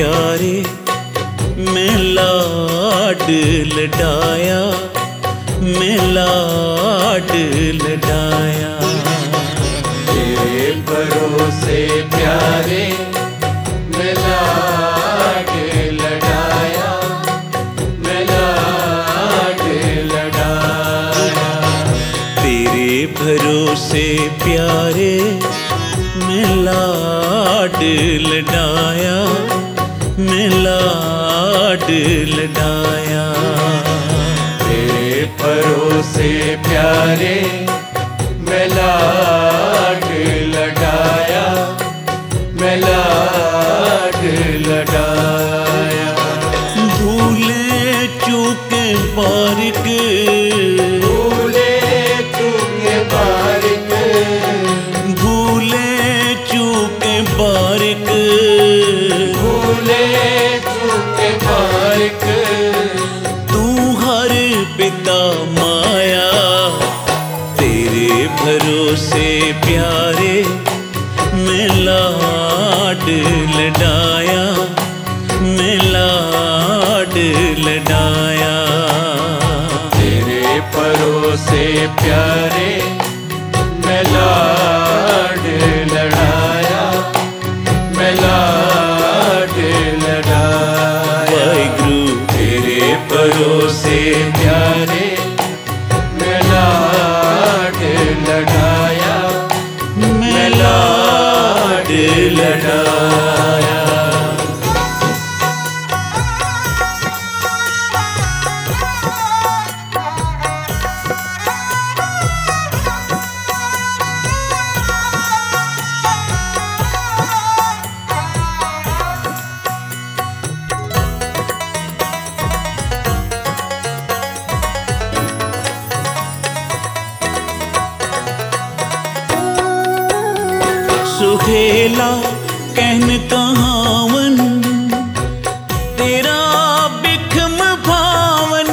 प्यारे मैं लाड लडाया, मैं लाड लडाया। तेरे भरोसे प्यारे मैं लाड लडाया, मैं लाड लडाया। तेरे भरोसे प्यारे मैं लाड लडाया, मैं लाड लडाया। तेरे भरोसे प्यारे मैं लाड लडाया, मैं लाड लडाया। भूले चूके बारिक, भूले चूके बारिक, भूले चूके बारिक, भूले चूके बारिक। तू हर पिता माया। तेरे भरोसे प्यारे मैं लाड लडाया, मैं लाड लडाया। तेरे भरोसे प्यारे मैं लाड लडाया, मैं लाड लडाया। वाहिगुरु तेरे भरोसे प्यारे मैं लाड लडाया, मैं लाड लडाया। सुहेला कहन कहावन, तेरा बिखम भावन।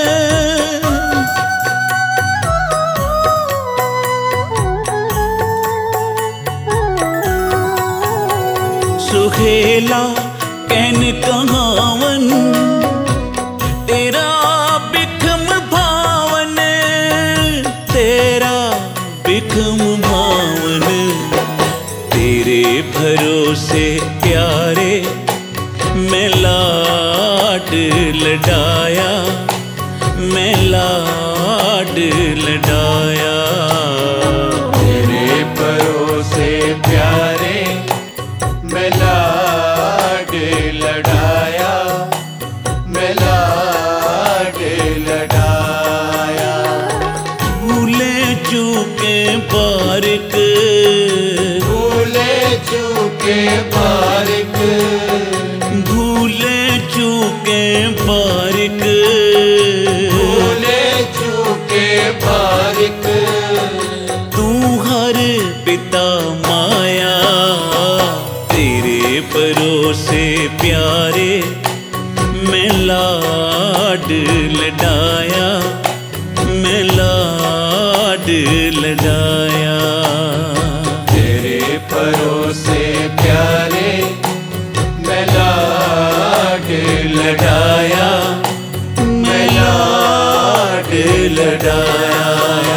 सुहेला कहन कहावन, तेरा बिखम भावन, तेरा बिखम भावन। तेरे भरोसे प्यारे मैं लाड लडाया, मैं लाड लडाया। तेरे भरोसे प्यारे मैं लाड लडाया, मैं लाड लडाया। भूले चूके बारिक, भूले चूके बारिक, भूले चूके बारिक, भूले चूके बारिक। तू हर पिता माया। तेरे भरोसे प्यारे मैं लाड लडाया, मैं लाड लडाया। तेरे भरोसे प्यारे मैं लाड लडाया, मैं लाड लडाया।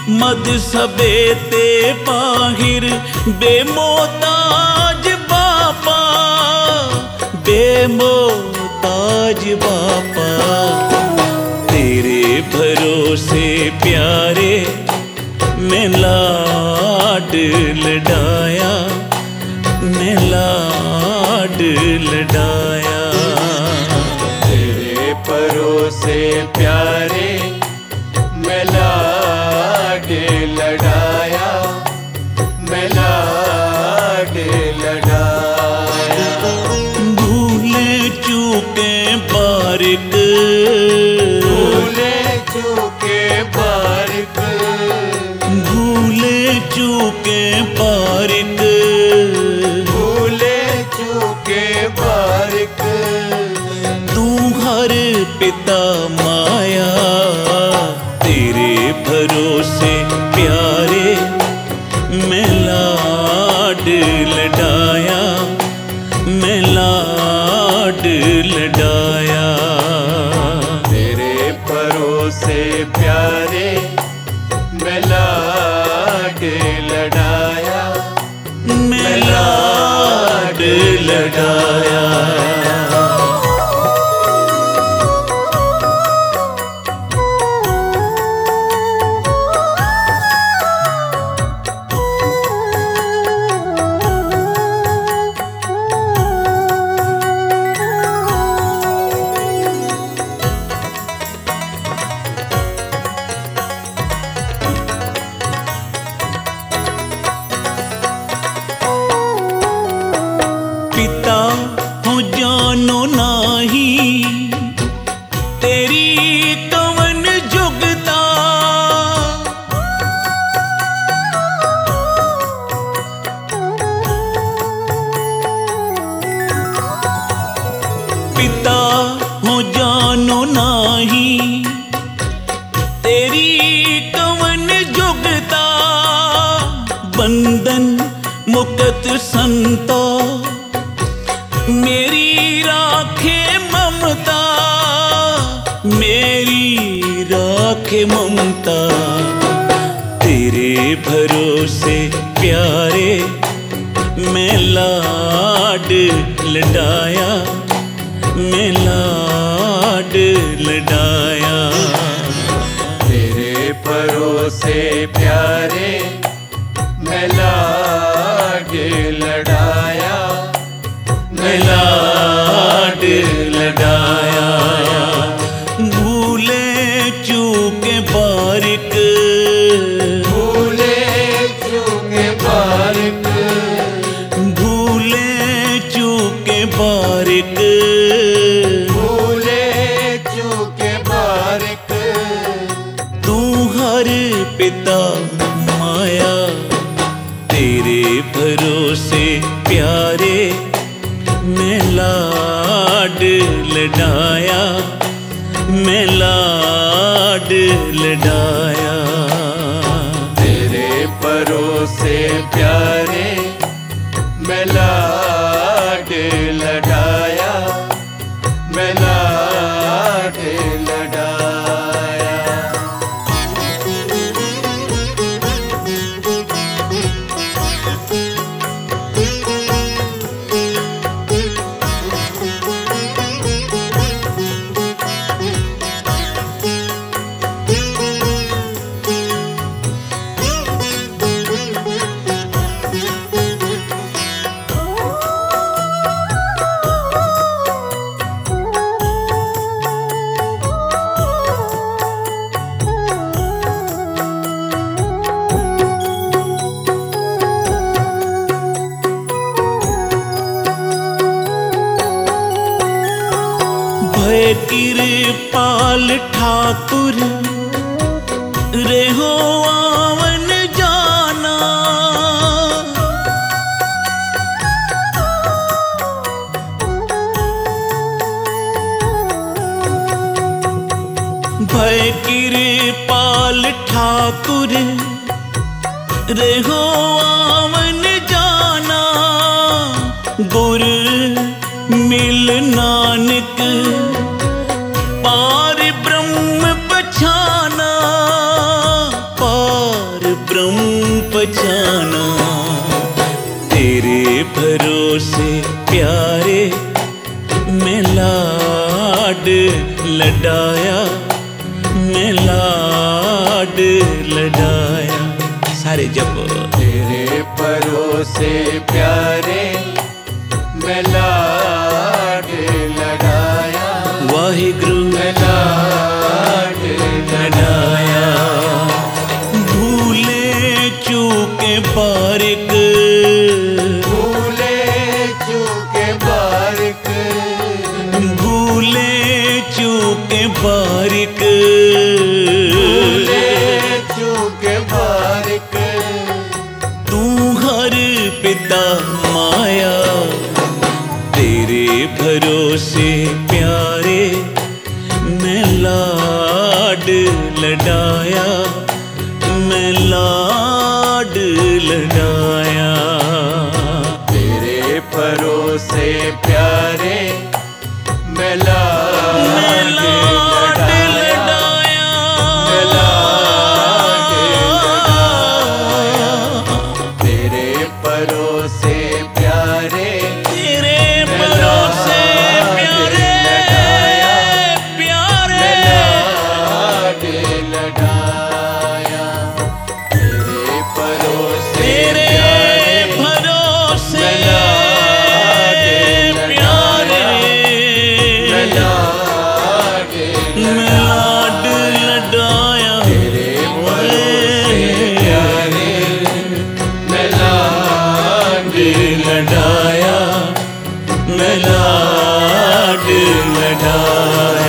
मद सबे ते बाहिर बेमोताज बापा, बेमोताज बापा। तेरे भरोसे प्यारे मैं लाड लडाया, मैं लाड लडाया। तेरे भरोसे प्यारे मैं लाड लडाया, मैं लाड लडाया। भूले चूके बारिक, भूले चूके बारिक, भूले चूके बारिक, भूले चूके बारिक। तू हर पिता माया, तेरे भरोसे प्यारे मैं लाड लडाया, मैं लाड लडाया। तेरे भरोसे प्यारे मैं लाड लडाया, मैं लाड लडाया। पिता हो जानो नाही, तेरी कवन जुगता। पिता हो जानो नाही, तेरी कवन जुगता। बंधन मुक्त संतो मेरी राखे ममता, मेरी राखे ममता। तेरे भरोसे प्यारे मैं लाड लडाया, मैं लाड लडाया। तेरे भरोसे प्यारे मैं लाड लडाया, मैं लाड लडाया। भूले चूके बारिक, भूले चूके बारिक, भूले चूके बारिक, भूले चूके बारिक। तू हर पिता माया, तेरे भरोसे प्यारे मैं लाड लडाया, मैं लाड लडाया। तेरे भरोसे प्यारे मैं लाड लडाया, मैं लाड लडाया। भय कृपाल ठाकुर रेहो आवन जाना। भय कृपाल ठाकुर रेहो आवन जाना। गुर मिल नानक पार ब्रह्म पछाना, पार ब्रह्म पहचाना। तेरे भरोसे प्यारे मैं लाड लडाया, मैं लाड लडाया। सारे जप। तेरे भरोसे प्यारे मैं लाड लडाया, वाहिगुरु मैं लाड लडाया। भूले चूके बारिक, भूले चूके बारिक, भूले चूके बारिक, भूले चूके बारिक। तू हर पिता माया, तेरे भरोसे प्यारे मैं लाड लडाया, मैं लाड लडाया। तेरे भरोसे प्यारे मैं लाड लडाया, मैं लाड लडाया। तेरे भरोसे प्यारे, तेरे भरोसे प्यारे प्यारे लाड लडाया। तेरे भरोसे तेरे भरोसे प्यारे मैं लाड मैं लाड लडाया। तेरे भरोसे प्यारे मैं लाड लडाया, मैं लाड लडाया।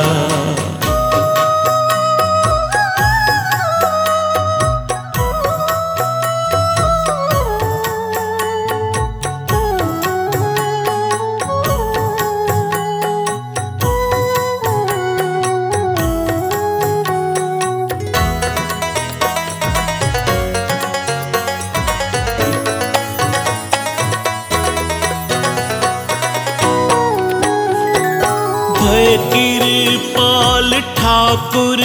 भय कृपाल ठाकुर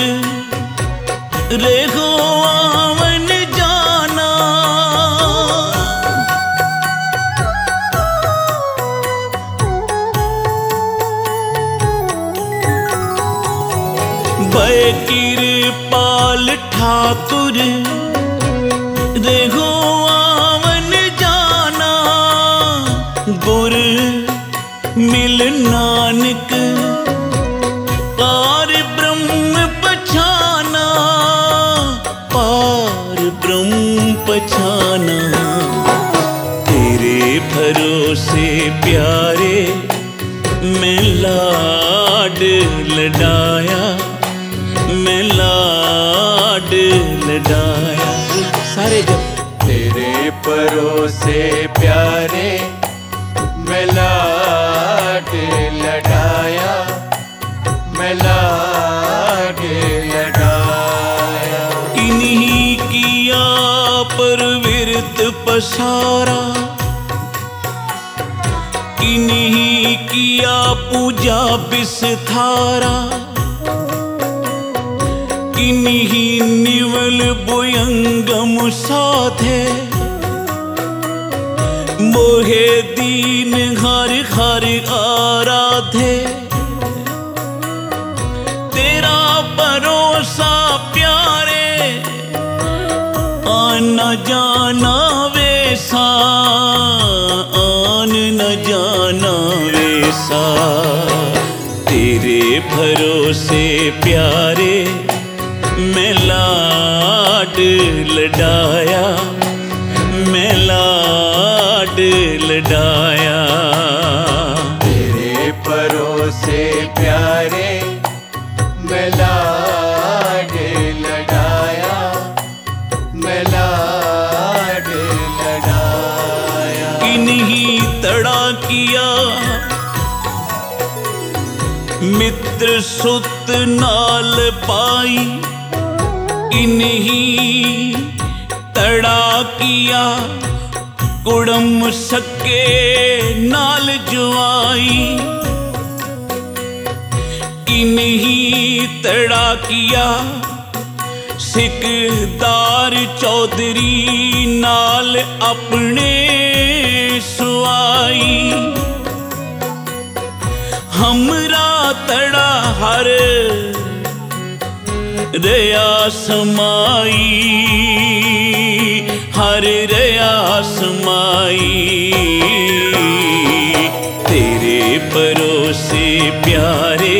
रेहो आवन जाना। भय कृपाल ठाकुर रेहो आवन जाना। गुर मिल नानक पार ब्रह्म पहचाना, पार ब्रह्म पहचाना। तेरे भरोसे प्यारे मैं लाड लडाया, मैं लाड लडाया। सारे जप। तेरे भरोसे प्यारे मैं लाड लडाया, मैं लाड लडाया। इन्हीं किया परविरत पसारा, इन्हीं किया पूजा बिसथारा। इन्हीं निवल बुयंगम साधे, मोहे दीन हर हर आराधे। तेरा भरोसा प्यारे आन न जाना वैसा, आन न जाना वैसा। तेरे भरोसे प्यारे मैं लाड लडाया, मैं लाड लडाया। तेरे भरोसे प्यारे मैं लाड लडाया, मैं लाड लडाया। इन्हीं तड़ा किया मित्र सुत नाल पाई, इन्हीं तड़ा किया कुड़म सके नाल जुआई। इन्हीं तड़ा किया सिकदार चौधरी नाल अपने सुआई, हमरा तड़ा हर रया समाई, हर रया समाई। तेरे भरोसे प्यारे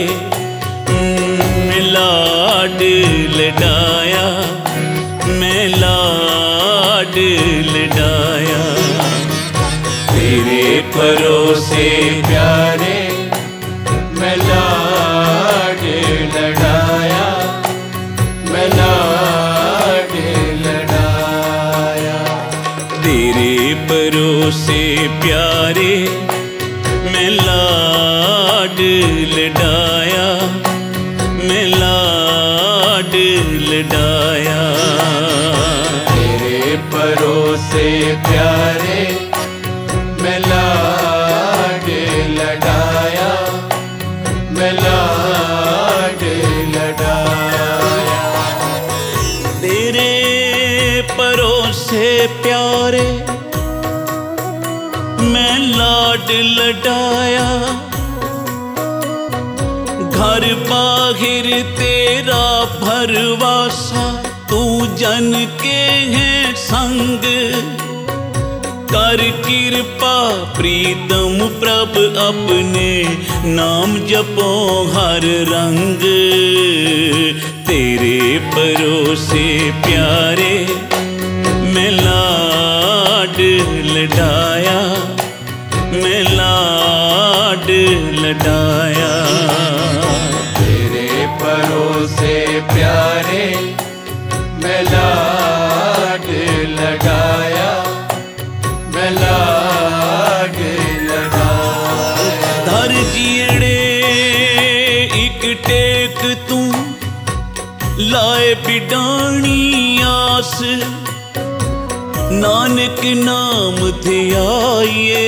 लाड लडाया, मैं लाड लडाया। तेरे भरोसे प्यारे मैं लाड लडाया, मैं लाड लडाया। तेरे भरोसे प्यारे मैं लाड लडाया, मैं लाड लडाया। तेरे भरोसे प्यारे मैं लाड लडाया, मैं लाड लडाया। तेरे भरोसे प्यारे मैं लाड लडाया, घर बाहिर तेरा भरवासा, तू जन के है संग। कर कृपा प्रीतम प्रभ अपने, नाम जपो हर रंग। तेरे भरोसे प्यारे मैं लाड लडाया, मैं लाड लडाया। तेरे भरोसे प्यारे मैं लाड लडाया, मैं लाड लडाया। धर जीड़े एक टेक तू लाए बिडानी आस, नानक नाम ध्याइए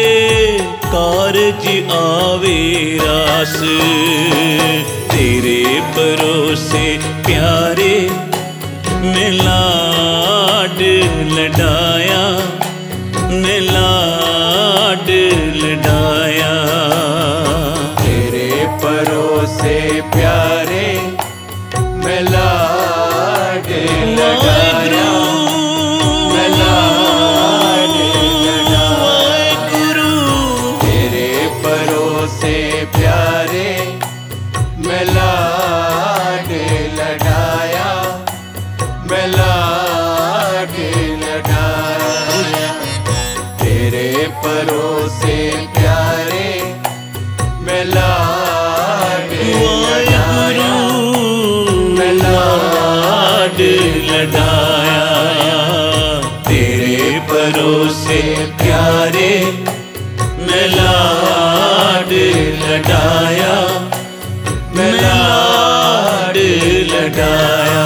कारज आवे रास। तेरे भरोसे प्यारे मैं लाड लडाया, मैं लाड लडाया। तेरे भरोसे प्यारे मैं लाड लडाया, मैं लाड लडाया। तेरे भरोसे प्यारे मैं लाड लडाया, मैं लाड लडाया। तेरे भरोसे प्यारे मैं लाड लडाया, मैं लाड लडाया। तेरे भरोसे प्यारे मैं लाड लडाया, मैं लाड लडाया।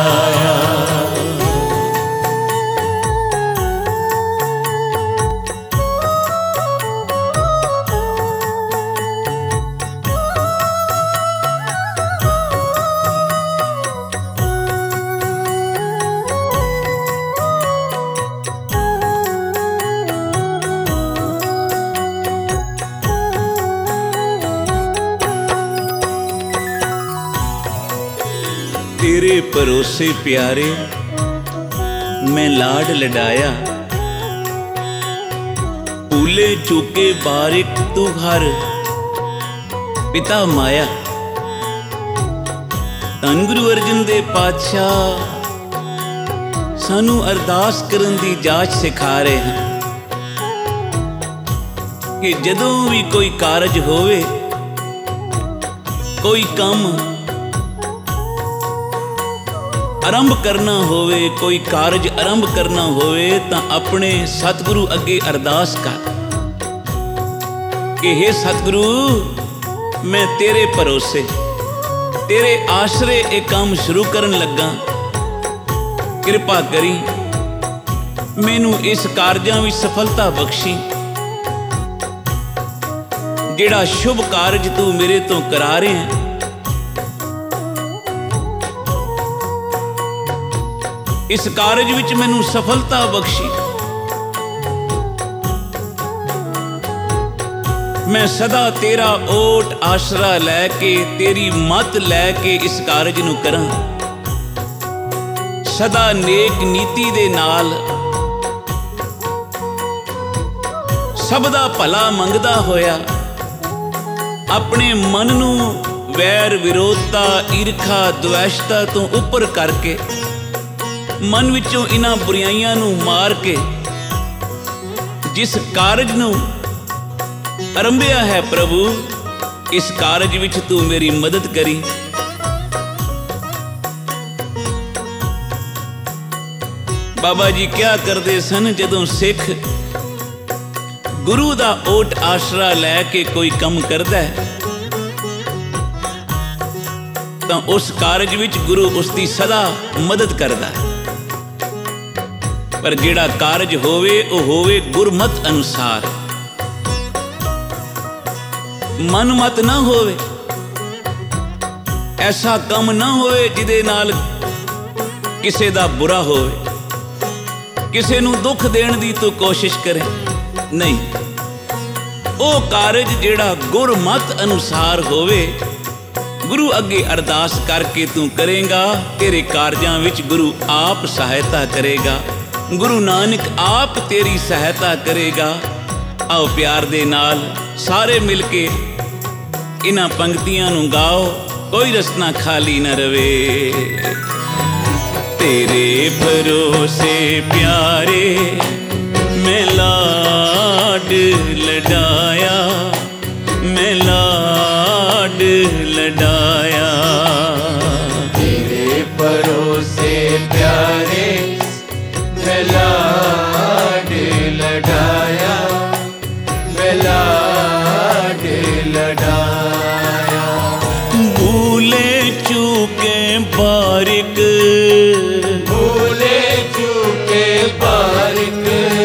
तेरे भरोसे प्यारे मैं लाड लडाया, भूले चूके बारिक तू घर पिता माया। धन गुरु अर्जन दे पातशाह सानू अरदास करन दी जाच सिखा रहे हैं कि जदों भी कोई कारज होवे, कोई काम आरंभ करना होवे, कोई कारज आरंभ करना होवे तां अपने सतगुरु अगे अरदास कर कि हे सतगुरु मैं तेरे भरोसे तेरे आसरे एक काम शुरू करन लगा, कृपा करी मैनू इस कारजां विच सफलता बख्शी। जिहड़ा शुभ कारज तू मेरे तो करा रहे हैं, इस कारज विच मैनू सफलता बख्शी। मैं सदा तेरा ओट आसरा लैके तेरी मत लैके इस कारज नू करां। सदा नेक नीति दे नाल सब दा भला मंगदा होया अपने मन नू वैर विरोधता ईरखा द्वेषता तो उपर करके मन विचों इन्हां बुराइयां नू मार के जिस कारज नू आरंभिया है प्रभु, इस कारज विच तू मेरी मदद करी। बाबा जी क्या करते सन, जदों सिख गुरु दा ओट आसरा लैके कोई कम करदा है तां उस कारज विच गुरु उसकी सदा मदद करदा है। पर जिहड़ा कारज होवे वो होवे गुरमत अनुसार, मन मत ना होवे। ऐसा कम ना होवे जिदे नाल किसे दा बुरा होवे, किसे नू दुख देण दी तू कोशिश करे। नहीं, ओ कारज जिहड़ा गुरमत अनुसार होवे, गुरु अगे अरदास करके तू करेगा, तेरे कारजां विच गुरु आप सहायता करेगा। गुरु नानक आप तेरी सहायता करेगा। आओ प्यार दे नाल सारे मिल के इन्हां पंक्तियां नू गाओ, कोई रसना खाली न रवे। तेरे भरोसे प्यारे मैं लाड लडाया, मैं लाड लडाया। तेरे भरोसे प्यारे मैं लाड लडाया, मैं लाड लडाया। भूले चूके बारिक, भूले चूके बारिक,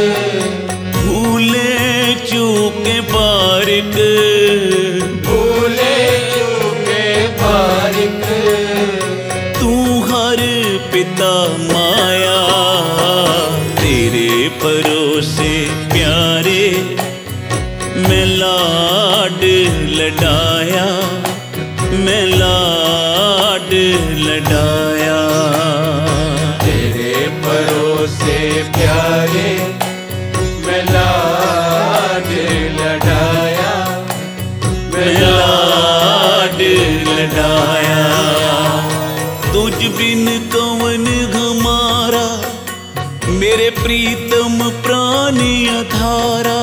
भूले चूके बारिक, भूले चूके बारिक। तू हर पिता माया, तेरे भरोसे प्यारे मैं लाड लडाया, मैं लाड लडाया। तेरे भरोसे प्यारे मैं लाड लडाया, मैं लाड लडाया। तुझ बिन कवन हमारा, मेरे प्रीतम प्राण अधारा।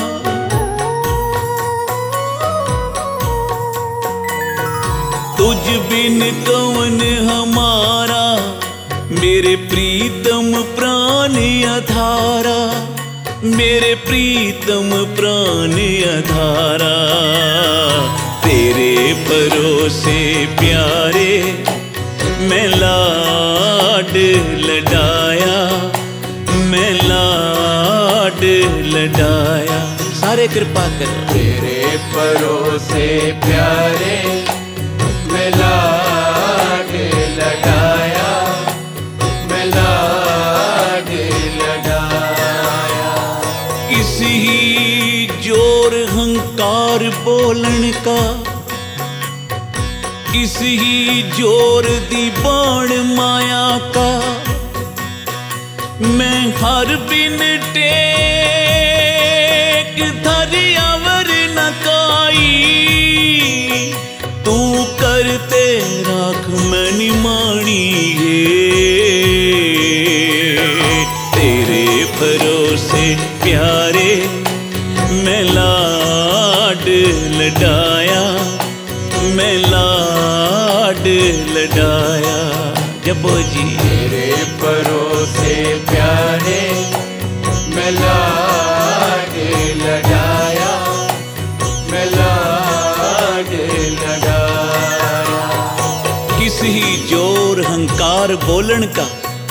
तुझ बिन कवन हमारा, मेरे प्रीतम प्राण अधारा, मेरे प्रीतम प्राण अधारा। तेरे भरोसे प्यारे मैं लाड लडाया, मैं लाड लडाया। सारे कृपा करो। तेरे भरोसे प्यारे मैं लाड लडाया, मैं लाड लडाया। किसी जोर हंकार बोलन का, किसी जोर दी बाण माया का, मैं हर बिन टेक धरि अवर न काई। तू करते राख मैनी माणी है। तेरे भरोसे प्यारे मैं लाड लडाया, मैं लाड लडाया। जपो जी। तेरे भरोसे प्यारे मैं लाड लडाया, मैं लाड लडाया। किसी जोर हंकार बोलन का,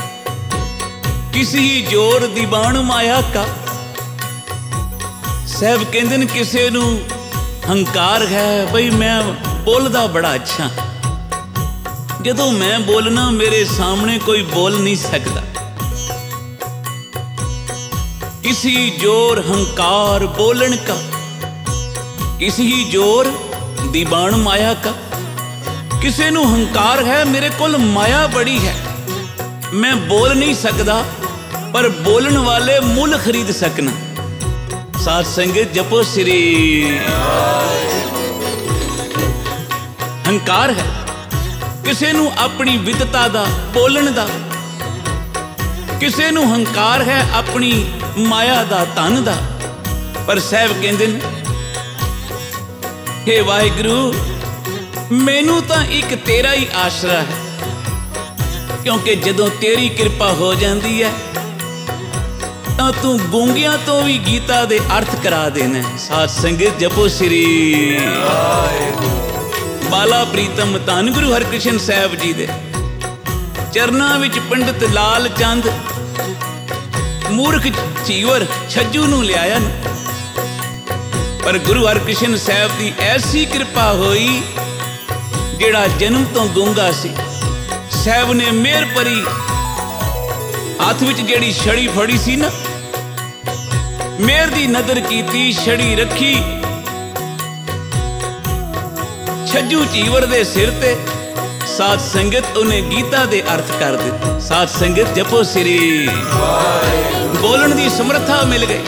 किसी जोर दीवान माया का। साहब कहते हैं किसी नू हंकार है बई मैं बोलदा बड़ा अच्छा, जदों मैं बोलना मेरे सामने कोई बोल नहीं सकता। किसी जोर हंकार बोलन का, किसी ही जोर दीवान माया का। किसी नू हंकार है मेरे कोल माया बड़ी है, मैं बोल नहीं सकता पर बोलन वाले मुल खरीद सकना। साध संगत जपो श्री। हंकार है किसी नू अपनी विदता दा बोलन दा, किसी नू हंकार है अपनी माया दा धन दा। पर साहब कहंदे ने हे वाहिगुरू मैनू तां एक तेरा ही आसरा है, क्योंकि जदों तेरी कृपा हो जाती है तां तू गूंगियां तो भी गीता दे अर्थ करा देना। साध संगत जपो श्री। बाला प्रीतम धन गुरु हरकृष्ण साहब जी दे चरनां विच पंडित लाल चंद मूर्ख चीवर छज्जू नूं लियाया न। पर गुरु हरकृष्ण साहब की ऐसी कृपा हुई, जिहड़ा जन्म तो गूंगा सी, साहब ने मेहर परी हाथ विच जिहड़ी छड़ी फड़ी सी ना, मेहर दी नदर कीती, छड़ी रखी छज्जू चीवर दे सिर ते। साध संगत उन्हें गीता दे अर्थ कर दिते। साध संगत जपो श्री। बोलन दी समर्था मिल गई।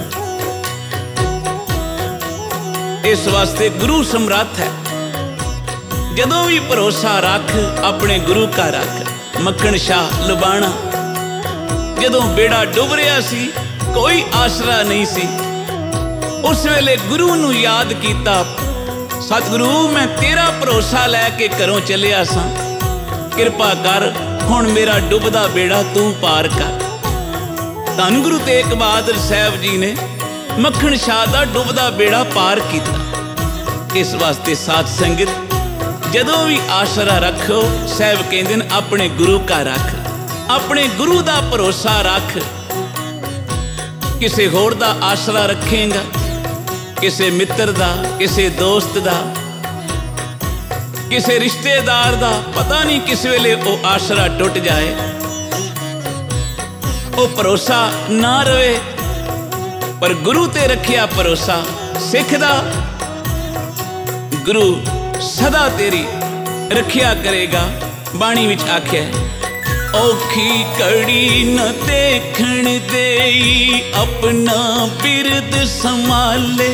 इस वास्ते गुरु समर्थ है। जदों भी भरोसा रख अपने गुरु का रख। मक्खन शाह लुबाना जदों बेड़ा डुब रहा सी, कोई आसरा नहीं सी, उस वेले गुरु नूं याद कीता, सतगुरु मैं तेरा भरोसा लैके घरों चलिया सा, कृपा कर हुण मेरा डुबदा बेड़ा तू पार कर। धन गुरु तेग बहादुर साहब जी ने मक्खन शाह दा डुबदा बेड़ा पार किया। इस वास्ते साध संगत जदों भी आसरा रखो, साहब कहंदे ने अपने गुरु का रख, अपने गुरु दा भरोसा रख। किसी होर दा आसरा रखेगा, किसी मित्र दा, किसी दोस्त दा, किसी रिश्तेदार दा, पता नहीं किस वेले वो आसरा टुट जाए, वो भरोसा ना रहे। पर गुरु ते रखिया भरोसा सिख दा, गुरु सदा तेरी रखिया करेगा। बाणी विच आख्या औखी कड़ी न देखण देई, अपना बिरद संभाले,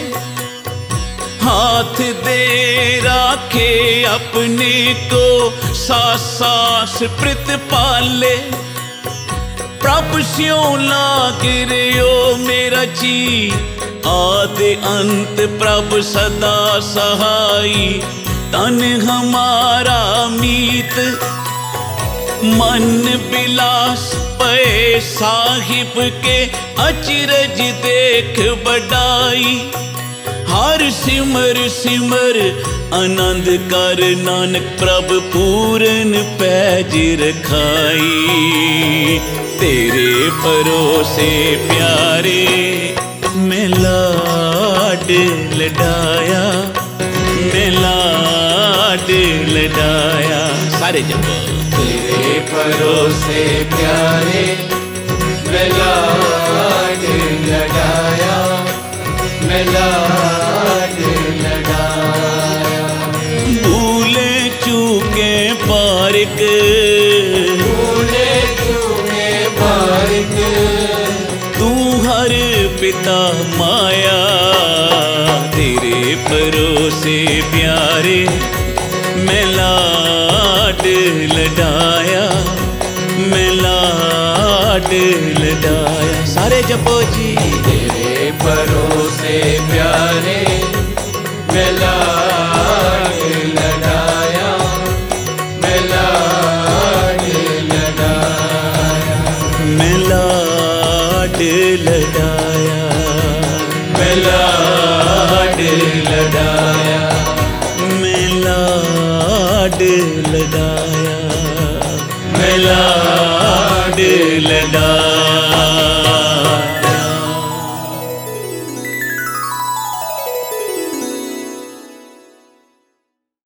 हाथ दे राखे अपने को, सास सास प्रित पाले। प्रभ स्यों लाग रयो मेरा जी, आदि अंत प्रभ सदा सहाई। तन हमारा मीत मन बिलास पे, साहिब के अचरज देख बढ़ाई। हर सिमर सिमर आनंद कर, नानक प्रभ पूरन पैज रखाई। तेरे भरोसे प्यारे मैं लाड लडाया, मैं लाड लडाया। सारे जब तेरे भरोसे प्यारे मैं लाड लडाया, मैं लाड लडाया। भूले चूके पारिक, भूले चूके पारिक, तू हर पिता माया। तेरे भरोसे प्यारे मैं लाड लडाया, मैं लाड लडाया। सारे जपो जी। तेरे भरोसे प्यारे मैं लाड लडाया, मैं लाड लडाया, मैं लाड लडाया, मैं लाड लडाया, मैं लाड लडाया, मैं लाड लडाया।